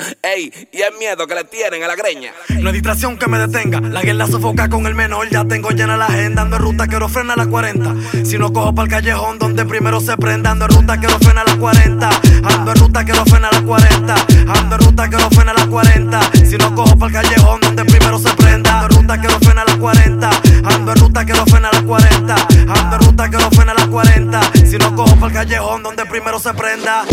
Ey, y el miedo que le tienen a la greña. No hay distracción que me detenga, la guerra sofoca con el menor. Ya tengo llena la agenda, ando en ruta, quiero frenar a las 40. Si no cojo pa'l callejón donde primero se prenda. Ando en ruta, quiero frenar a las 40. Ando en ruta, quiero frenar a las 40. Ando en ruta, quiero frenar a las 40. Si no cojo pa'l callejón donde primero se prenda. Ando en ruta, quiero frenar a las 40. Ando en ruta, quiero frenar a las 40. Ando en ruta, quiero frenar a las 40. Si no cojo pa'l callejón donde primero se prenda.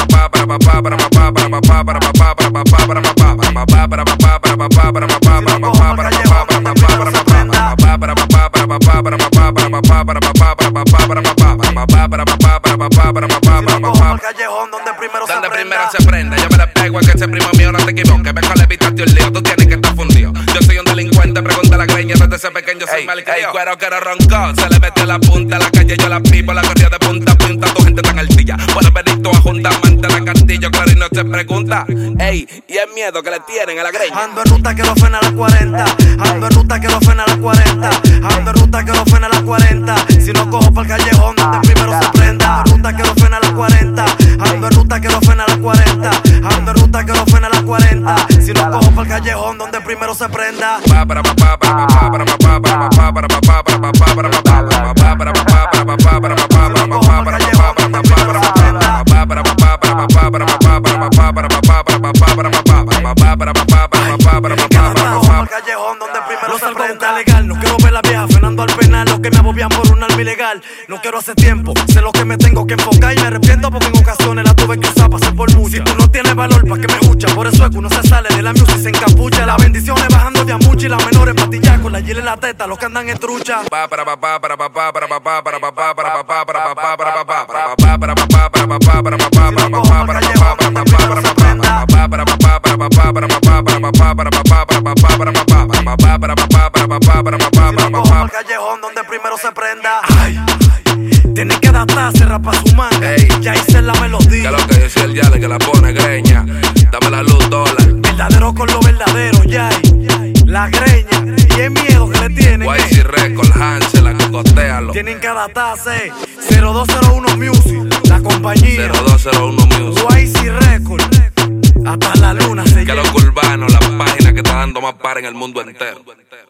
Donde primero se prenda, yo me le pego a que ese primo mío no te equivoque. Ven con la evitaste un lío, tú tienes que estar fundido. Yo soy un delincuente, pregunta a la greña, desde ese pequeño soy malcriado. El cuero que no roncó, se le metió la punta a la calle, yo la pipo, la corría de punta a punta, tu gente tan altilla. Puedes venir tú a juntar, mante la castillo, claro y no se pregunta. Ey, y el miedo que le tienen a la greña. Ando en ruta, quiero frenar a las 40. Ando en ruta, quiero frenar a las 40. Ando en ruta, quiero frenar a las 40. Si no cojo pa'l callejón donde primero se prenda. Ando en ruta, quiero frenar a las 40. Ando en ruta, quiero frenar a las 40. Ando en ruta, quiero frenar a las 40. Si no cojo pa'l callejón donde primero se prenda. No salgo a buscar legal, no quiero ver la vieja frenando al penal. Los que me abobian por un arma ilegal. No quiero hacer tiempo, sé lo que me tengo que enfocar. Y me arrepiento porque en ocasiones la tuve que usar, pasé por mucha. Si tú no tienes valor, pa' que me escucha. Por eso es que uno se sale de la music y se encapucha. Las bendiciones bajando de a mucho y las menores patillas con la gilet en la teta, los que andan en trucha. Callejón donde primero se prenda. Ay, tiene que adaptarse, rapa su manga. Ey, ya hice la melodía. que lo que dice el yale que la pone greña. Dame la luz, dólar. Verdadero con lo verdadero, ya. La greña y el miedo que le tienen. YC Record, Hansel, la cocotealo. Tienen que adaptarse. 0201 Music, la compañía. 0201 Music. YC Record, hasta la luna se Que los urbanos, la página que está dando más par en el mundo entero.